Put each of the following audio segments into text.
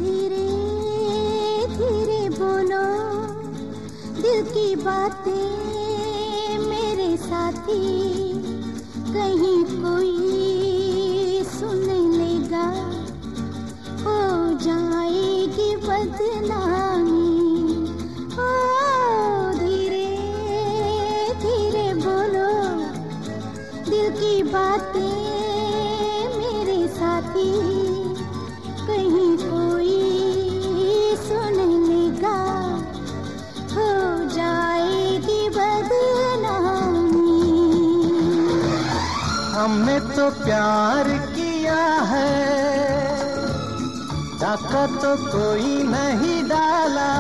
धीरे धीरे बोलो दिल की बातें मेरे साथी, कहीं कोई सुन लेगा हो जाएगी बदनामी। ओ धीरे धीरे बोलो दिल की बातें मेरे साथी, कहीं कोई सुन लेगा हो जाएगी बदनामी। हमने तो प्यार किया है, डाका तो कोई नहीं डाला,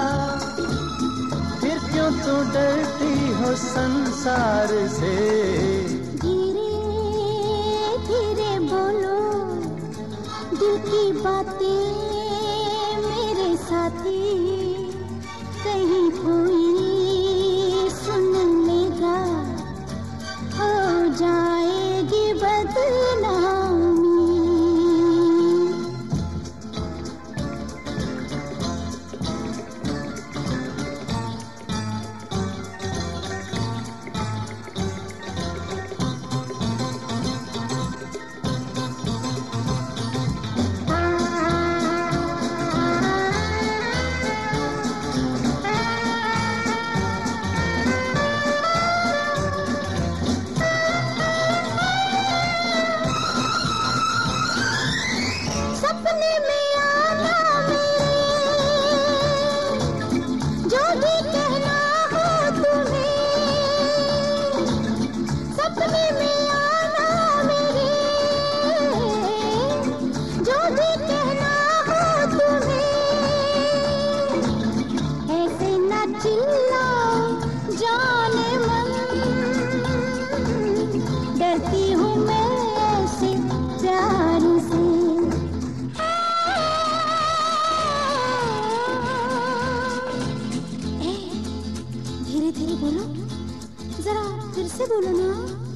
फिर क्यों तू डरती हो संसार से। धीरे धीरे बोलो दिल की बातें मेरे साथी, कहीं कोई सुन लेगा हो जाएगी बदनामी। सपने में आना मेरे, जो भी कहना हो तुम्हें। सपने में आना मेरे, जो भी कहना हो तुम्हें। ऐसे न चिल्लाओ जाने मन, डरती हूँ मैं ऐसे प्यार से। धीरे धीरे बोलो, जरा फिर से बोलो ना।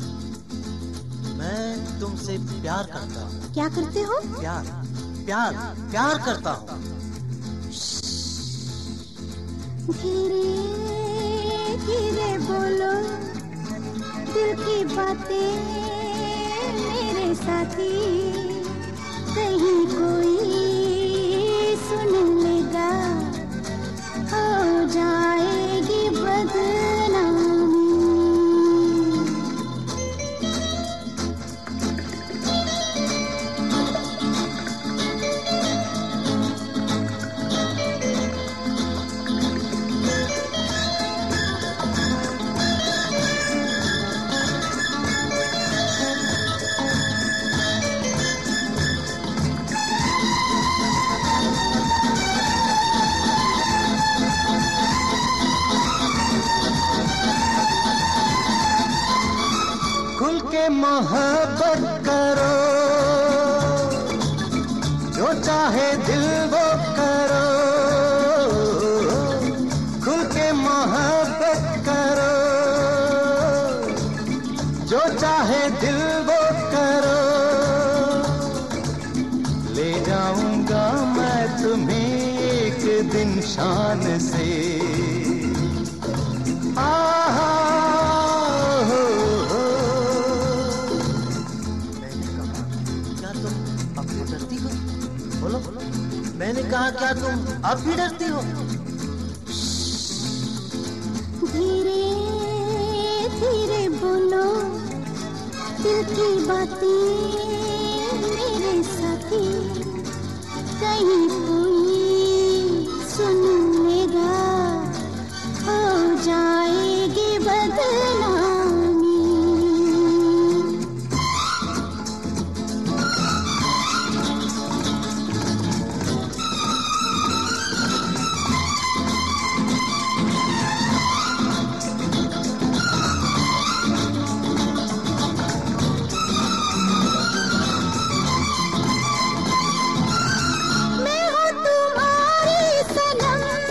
मैं तुमसे प्यार करता हूँ। क्या करते हो? प्यार प्यार प्यार करता हूँ। धीरे धीरे बोलो दिल की बातें मेरे साथी, कहीं कोई सुन लेगा हो जाएगी बदनामी। खुल के मोहब्बत करो, जो चाहे दिल वो करो। खुल के मोहब्बत करो, जो चाहे दिल वो करो। ले जाऊंगा मैं तुम्हें एक दिन शान से। आहा बोलो, मैंने कहा क्या तुम अब भी डरती हो? धीरे धीरे बोलो दिल की बातें मेरे साथी, कहीं कोई सुन लेगा हो जाएगी बदनामी। मैं हूँ तुम्हारी सनम,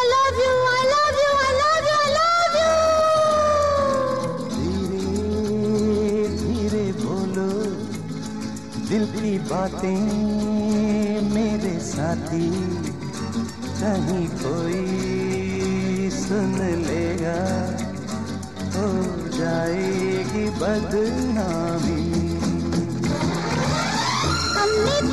love you, I love you, I love you, I love you. धीरे धीरे बोलो दिल की बातें मेरे साथी, कहीं कोई सुन लेगा हो जाएगी बदनामी। हमने